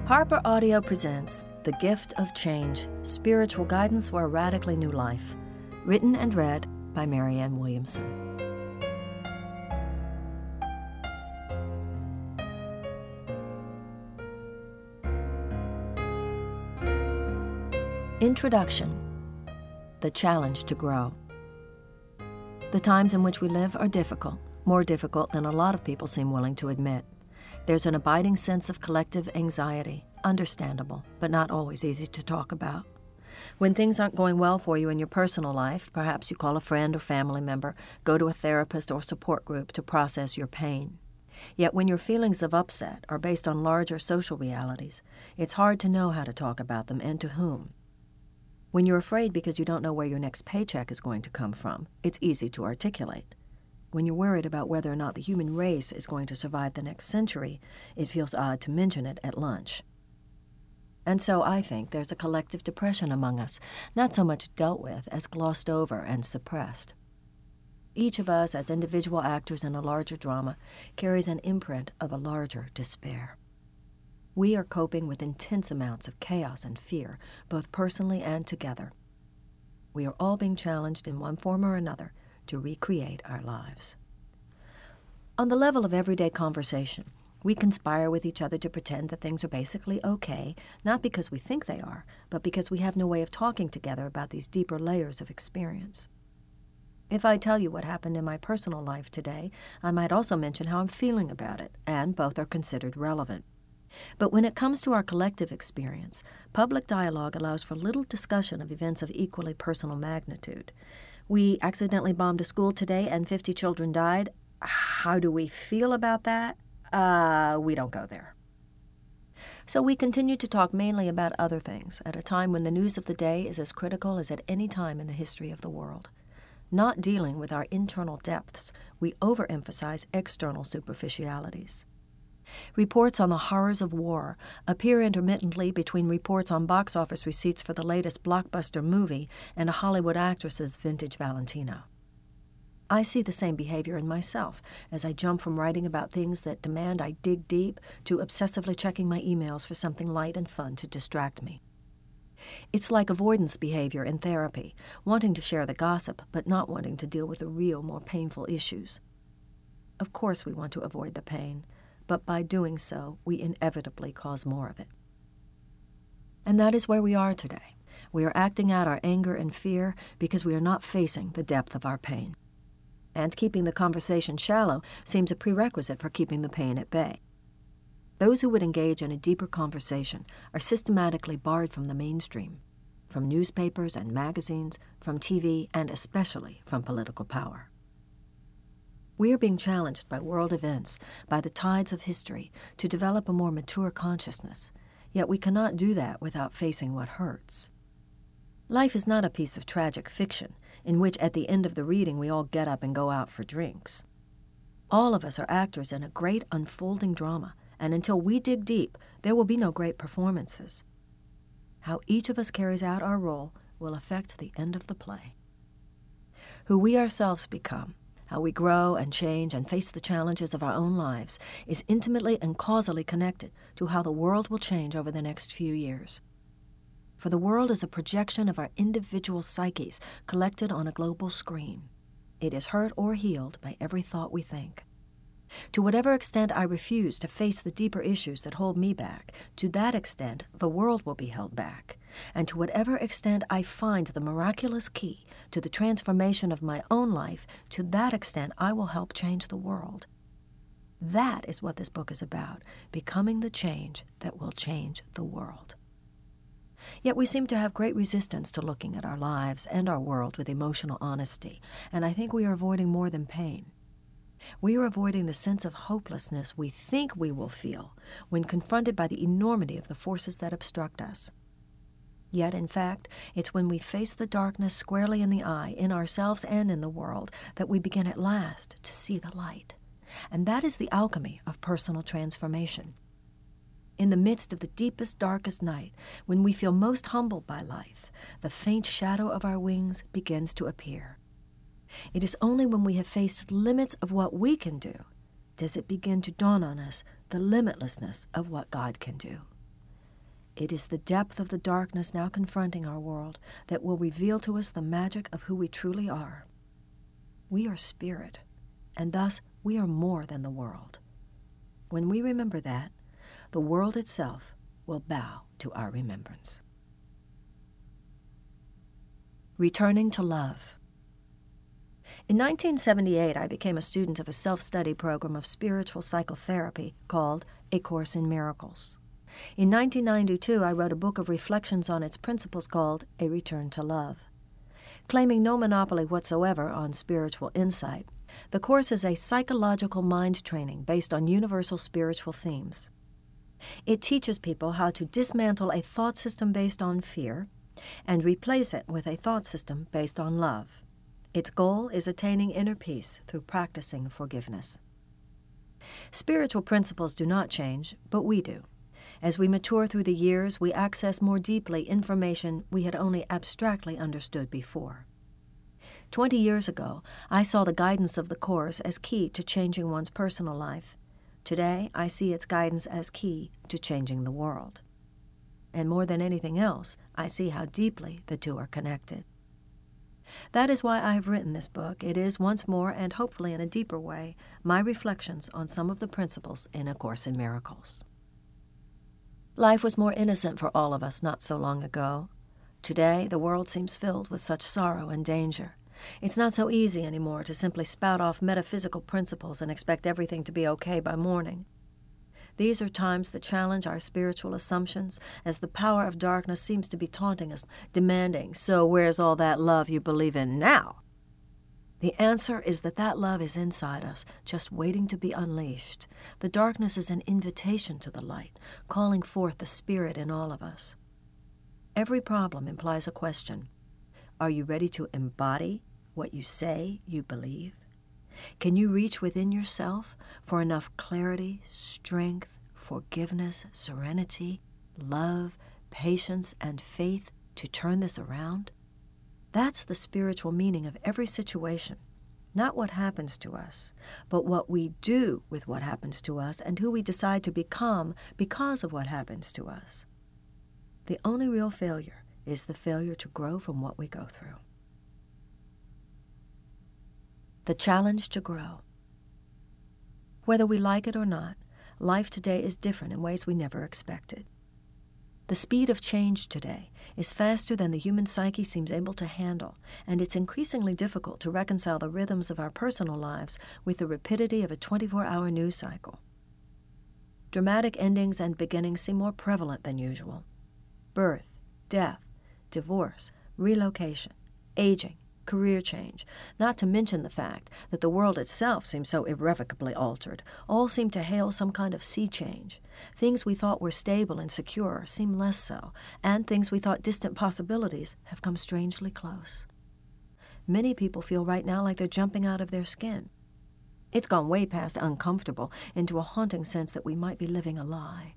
Harper Audio presents The Gift of Change, Spiritual Guidance for a Radically New Life, written and read by Marianne Williamson. Introduction. The challenge to grow. The times in which we live are difficult, more difficult than a lot of people seem willing to admit. There's an abiding sense of collective anxiety, understandable, but not always easy to talk about. When things aren't going well for you in your personal life, perhaps you call a friend or family member, go to a therapist or support group to process your pain. Yet when your feelings of upset are based on larger social realities, it's hard to know how to talk about them and to whom. When you're afraid because you don't know where your next paycheck is going to come from, it's easy to articulate. When you're worried about whether or not the human race is going to survive the next century, it feels odd to mention it at lunch. And so I think there's a collective depression among us, not so much dealt with as glossed over and suppressed. Each of us, as individual actors in a larger drama, carries an imprint of a larger despair. We are coping with intense amounts of chaos and fear, both personally and together. We are all being challenged in one form or another to recreate our lives. On the level of everyday conversation, we conspire with each other to pretend that things are basically okay, not because we think they are, but because we have no way of talking together about these deeper layers of experience. If I tell you what happened in my personal life today, I might also mention how I'm feeling about it, and both are considered relevant. But when it comes to our collective experience, public dialogue allows for little discussion of events of equally personal magnitude. We accidentally bombed a school today and 50 children died. How do we feel about that? We don't go there. So we continue to talk mainly about other things at a time when the news of the day is as critical as at any time in the history of the world. Not dealing with our internal depths, we overemphasize external superficialities. Reports on the horrors of war appear intermittently between reports on box office receipts for the latest blockbuster movie and a Hollywood actress's vintage Valentino. I see the same behavior in myself as I jump from writing about things that demand I dig deep to obsessively checking my emails for something light and fun to distract me. It's like avoidance behavior in therapy, wanting to share the gossip but not wanting to deal with the real, more painful issues. Of course we want to avoid the pain, but by doing so, we inevitably cause more of it. And that is where we are today. We are acting out our anger and fear because we are not facing the depth of our pain. And keeping the conversation shallow seems a prerequisite for keeping the pain at bay. Those who would engage in a deeper conversation are systematically barred from the mainstream, from newspapers and magazines, from TV, and especially from political power. We are being challenged by world events, by the tides of history, to develop a more mature consciousness, yet we cannot do that without facing what hurts. Life is not a piece of tragic fiction, in which at the end of the reading we all get up and go out for drinks. All of us are actors in a great unfolding drama, and until we dig deep, there will be no great performances. How each of us carries out our role will affect the end of the play. Who we ourselves become, how we grow and change and face the challenges of our own lives, is intimately and causally connected to how the world will change over the next few years. For the world is a projection of our individual psyches collected on a global screen. It is hurt or healed by every thought we think. To whatever extent I refuse to face the deeper issues that hold me back, to that extent the world will be held back. And to whatever extent I find the miraculous key to the transformation of my own life, to that extent I will help change the world. That is what this book is about, becoming the change that will change the world. Yet we seem to have great resistance to looking at our lives and our world with emotional honesty, and I think we are avoiding more than pain. We are avoiding the sense of hopelessness we think we will feel when confronted by the enormity of the forces that obstruct us. Yet, in fact, it's when we face the darkness squarely in the eye, in ourselves and in the world, that we begin at last to see the light. And that is the alchemy of personal transformation. In the midst of the deepest, darkest night, when we feel most humbled by life, the faint shadow of our wings begins to appear. It is only when we have faced limits of what we can do does it begin to dawn on us the limitlessness of what God can do. It is the depth of the darkness now confronting our world that will reveal to us the magic of who we truly are. We are spirit, and thus we are more than the world. When we remember that, the world itself will bow to our remembrance. Returning to love. In 1978, I became a student of a self-study program of spiritual psychotherapy called A Course in Miracles. In 1992, I wrote a book of reflections on its principles called A Return to Love. Claiming no monopoly whatsoever on spiritual insight, the course is a psychological mind training based on universal spiritual themes. It teaches people how to dismantle a thought system based on fear and replace it with a thought system based on love. Its goal is attaining inner peace through practicing forgiveness. Spiritual principles do not change, but we do. As we mature through the years, we access more deeply information we had only abstractly understood before. 20 years ago, I saw the guidance of the Course as key to changing one's personal life. Today, I see its guidance as key to changing the world. And more than anything else, I see how deeply the two are connected. That is why I have written this book. It is, once more, and hopefully in a deeper way, my reflections on some of the principles in A Course in Miracles. Life was more innocent for all of us not so long ago. Today, the world seems filled with such sorrow and danger. It's not so easy anymore to simply spout off metaphysical principles and expect everything to be okay by morning. These are times that challenge our spiritual assumptions, as the power of darkness seems to be taunting us, demanding, "So where's all that love you believe in now?" The answer is that love is inside us, just waiting to be unleashed. The darkness is an invitation to the light, calling forth the spirit in all of us. Every problem implies a question. Are you ready to embody what you say you believe? Can you reach within yourself for enough clarity, strength, forgiveness, serenity, love, patience, and faith to turn this around? That's the spiritual meaning of every situation. Not what happens to us, but what we do with what happens to us and who we decide to become because of what happens to us. The only real failure is the failure to grow from what we go through. The challenge to grow. Whether we like it or not, life today is different in ways we never expected. The speed of change today is faster than the human psyche seems able to handle, and it's increasingly difficult to reconcile the rhythms of our personal lives with the rapidity of a 24-hour news cycle. Dramatic endings and beginnings seem more prevalent than usual. Birth, death, divorce, relocation, aging, career change, not to mention the fact that the world itself seems so irrevocably altered, all seem to hail some kind of sea change. Things we thought were stable and secure seem less so, and things we thought distant possibilities have come strangely close. Many people feel right now like they're jumping out of their skin. It's gone way past uncomfortable into a haunting sense that we might be living a lie.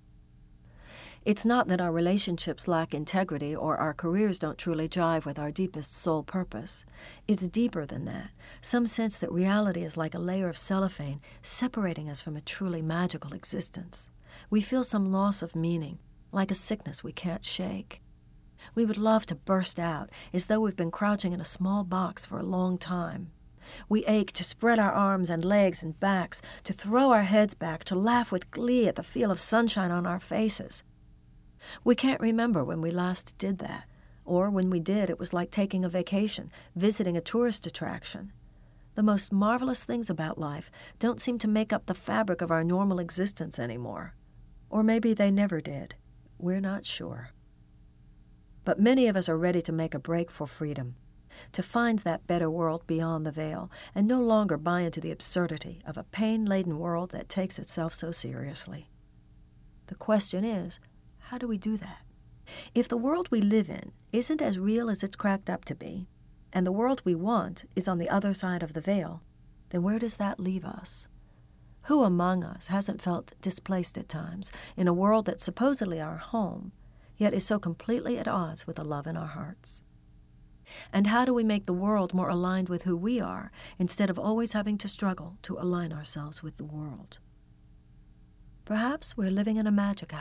It's not that our relationships lack integrity or our careers don't truly jive with our deepest soul purpose. It's deeper than that, some sense that reality is like a layer of cellophane separating us from a truly magical existence. We feel some loss of meaning, like a sickness we can't shake. We would love to burst out, as though we've been crouching in a small box for a long time. We ache to spread our arms and legs and backs, to throw our heads back, to laugh with glee at the feel of sunshine on our faces. We can't remember when we last did that, or when we did, it was like taking a vacation, visiting a tourist attraction. The most marvelous things about life don't seem to make up the fabric of our normal existence anymore. Or maybe they never did. We're not sure. But many of us are ready to make a break for freedom, to find that better world beyond the veil, and no longer buy into the absurdity of a pain-laden world that takes itself so seriously. The question is, how do we do that? If the world we live in isn't as real as it's cracked up to be, and the world we want is on the other side of the veil, then where does that leave us? Who among us hasn't felt displaced at times in a world that's supposedly our home, yet is so completely at odds with the love in our hearts? And how do we make the world more aligned with who we are, instead of always having to struggle to align ourselves with the world? Perhaps we're living in a magic hour,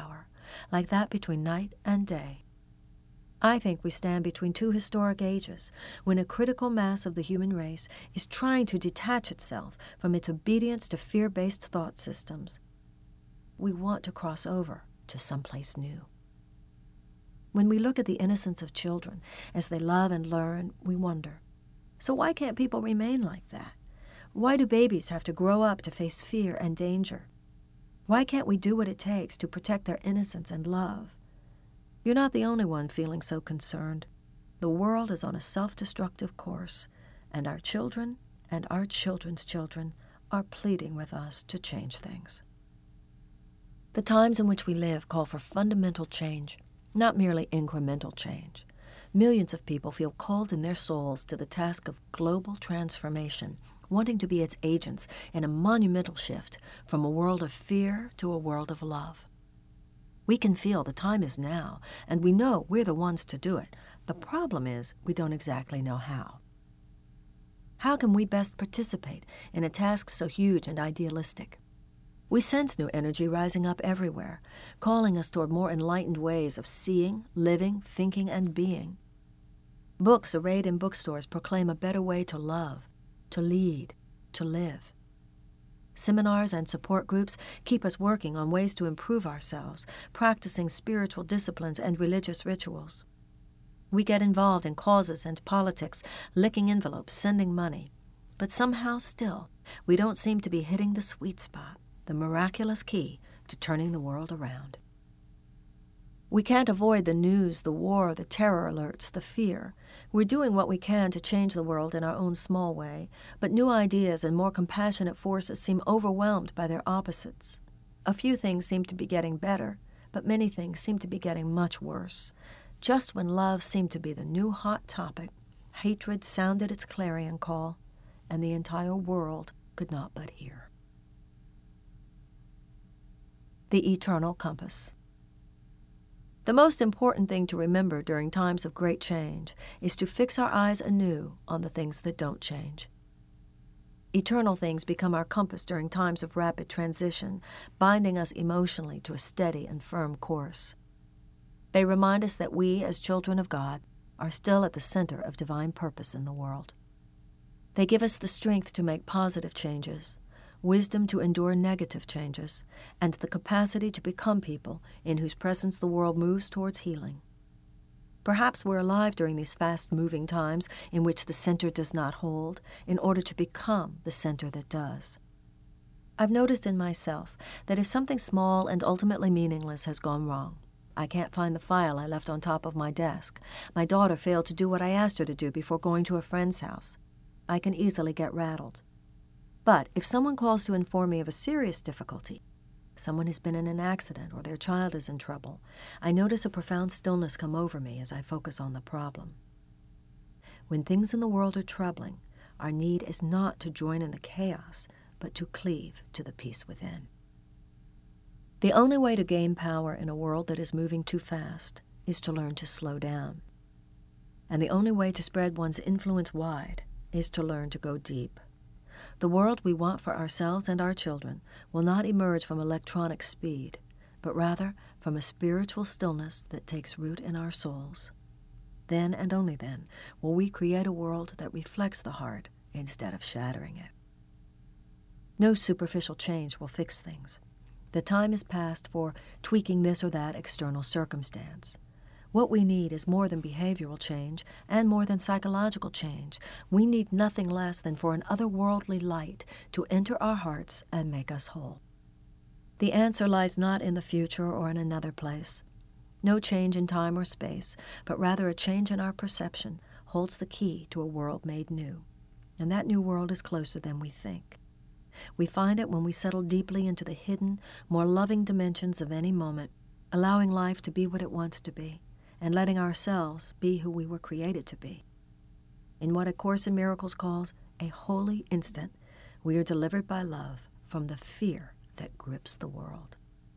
like that between night and day. I think we stand between two historic ages when a critical mass of the human race is trying to detach itself from its obedience to fear-based thought systems. We want to cross over to someplace new. When we look at the innocence of children as they love and learn, we wonder, so why can't people remain like that? Why do babies have to grow up to face fear and danger? Why can't we do what it takes to protect their innocence and love? You're not the only one feeling so concerned. The world is on a self-destructive course, and our children and our children's children are pleading with us to change things. The times in which we live call for fundamental change, not merely incremental change. Millions of people feel called in their souls to the task of global transformation, wanting to be its agents in a monumental shift from a world of fear to a world of love. We can feel the time is now, and we know we're the ones to do it. The problem is we don't exactly know how. How can we best participate in a task so huge and idealistic? We sense new energy rising up everywhere, calling us toward more enlightened ways of seeing, living, thinking, and being. Books arrayed in bookstores proclaim a better way to love, to lead, to live. Seminars and support groups keep us working on ways to improve ourselves, practicing spiritual disciplines and religious rituals. We get involved in causes and politics, licking envelopes, sending money. But somehow still, we don't seem to be hitting the sweet spot, the miraculous key to turning the world around. We can't avoid the news, the war, the terror alerts, the fear. We're doing what we can to change the world in our own small way, but new ideas and more compassionate forces seem overwhelmed by their opposites. A few things seem to be getting better, but many things seem to be getting much worse. Just when love seemed to be the new hot topic, hatred sounded its clarion call, and the entire world could not but hear. The Eternal Compass. The most important thing to remember during times of great change is to fix our eyes anew on the things that don't change. Eternal things become our compass during times of rapid transition, binding us emotionally to a steady and firm course. They remind us that we, as children of God, are still at the center of divine purpose in the world. They give us the strength to make positive changes, wisdom to endure negative changes, and the capacity to become people in whose presence the world moves towards healing. Perhaps we're alive during these fast-moving times in which the center does not hold, in order to become the center that does. I've noticed in myself that if something small and ultimately meaningless has gone wrong, I can't find the file I left on top of my desk, my daughter failed to do what I asked her to do before going to a friend's house, I can easily get rattled. But if someone calls to inform me of a serious difficulty, someone has been in an accident or their child is in trouble, I notice a profound stillness come over me as I focus on the problem. When things in the world are troubling, our need is not to join in the chaos, but to cleave to the peace within. The only way to gain power in a world that is moving too fast is to learn to slow down. And the only way to spread one's influence wide is to learn to go deep. The world we want for ourselves and our children will not emerge from electronic speed, but rather from a spiritual stillness that takes root in our souls. Then and only then will we create a world that reflects the heart instead of shattering it. No superficial change will fix things. The time is past for tweaking this or that external circumstance. What we need is more than behavioral change and more than psychological change. We need nothing less than for an otherworldly light to enter our hearts and make us whole. The answer lies not in the future or in another place. No change in time or space, but rather a change in our perception holds the key to a world made new. And that new world is closer than we think. We find it when we settle deeply into the hidden, more loving dimensions of any moment, allowing life to be what it wants to be, and letting ourselves be who we were created to be. In what A Course in Miracles calls a holy instant, we are delivered by love from the fear that grips the world.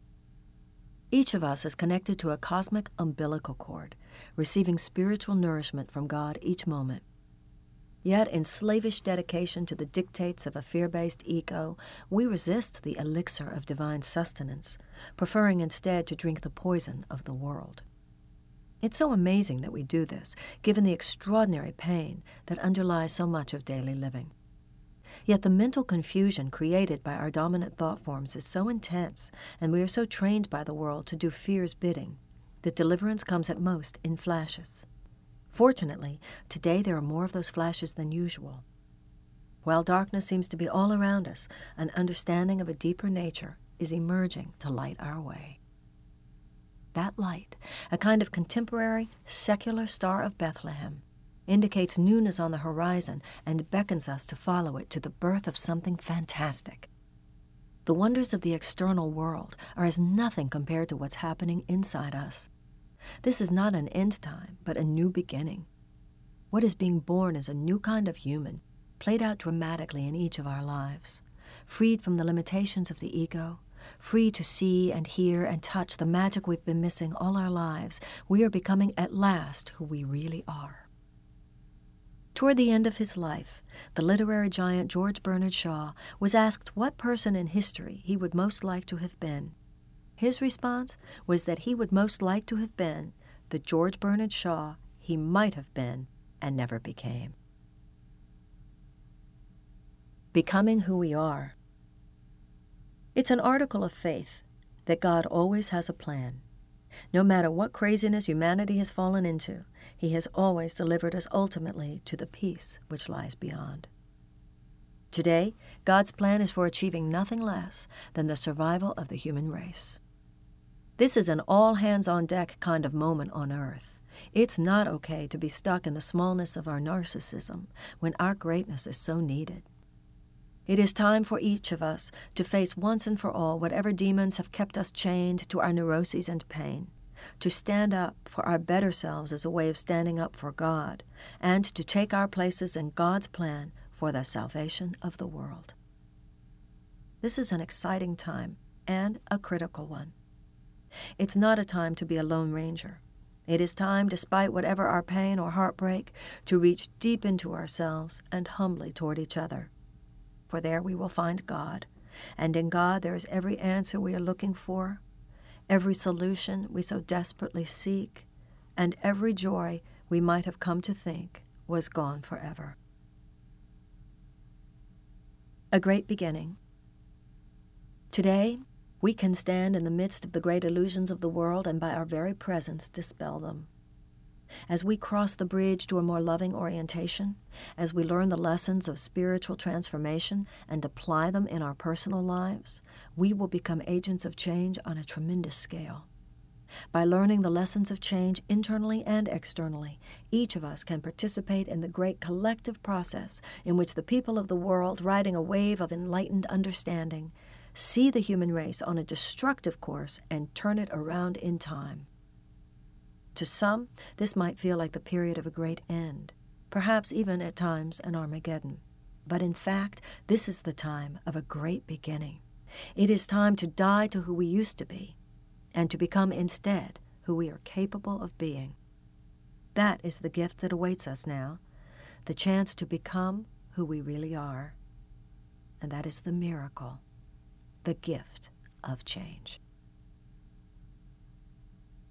Each of us is connected to a cosmic umbilical cord, receiving spiritual nourishment from God each moment. Yet in slavish dedication to the dictates of a fear-based ego, we resist the elixir of divine sustenance, preferring instead to drink the poison of the world. It's so amazing that we do this, given the extraordinary pain that underlies so much of daily living. Yet the mental confusion created by our dominant thought forms is so intense, and we are so trained by the world to do fear's bidding, that deliverance comes at most in flashes. Fortunately, today there are more of those flashes than usual. While darkness seems to be all around us, an understanding of a deeper nature is emerging to light our way. That light, a kind of contemporary, secular Star of Bethlehem, indicates newness on the horizon and beckons us to follow it to the birth of something fantastic. The wonders of the external world are as nothing compared to what's happening inside us. This is not an end time, but a new beginning. What is being born is a new kind of human, played out dramatically in each of our lives, freed from the limitations of the ego, free to see and hear and touch the magic we've been missing all our lives. We are becoming at last who we really are. Toward the end of his life, the literary giant George Bernard Shaw was asked what person in history he would most like to have been. His response was that he would most like to have been the George Bernard Shaw he might have been and never became. Becoming who we are. It's an article of faith that God always has a plan. No matter what craziness humanity has fallen into, he has always delivered us ultimately to the peace which lies beyond. Today, God's plan is for achieving nothing less than the survival of the human race. This is an all-hands-on-deck kind of moment on Earth. It's not okay to be stuck in the smallness of our narcissism when our greatness is so needed. It is time for each of us to face once and for all whatever demons have kept us chained to our neuroses and pain, to stand up for our better selves as a way of standing up for God, and to take our places in God's plan for the salvation of the world. This is an exciting time and a critical one. It's not a time to be a lone ranger. It is time, despite whatever our pain or heartbreak, to reach deep into ourselves and humbly toward each other. For there we will find God, and in God there is every answer we are looking for, every solution we so desperately seek, and every joy we might have come to think was gone forever. A great beginning. Today, we can stand in the midst of the great illusions of the world and by our very presence dispel them. As we cross the bridge to a more loving orientation, as we learn the lessons of spiritual transformation and apply them in our personal lives, we will become agents of change on a tremendous scale. By learning the lessons of change internally and externally, each of us can participate in the great collective process in which the people of the world, riding a wave of enlightened understanding, see the human race on a destructive course and turn it around in time. To some, this might feel like the period of a great end, perhaps even at times an Armageddon. But in fact, this is the time of a great beginning. It is time to die to who we used to be, and to become instead who we are capable of being. That is the gift that awaits us now, the chance to become who we really are. And that is the miracle, the gift of change.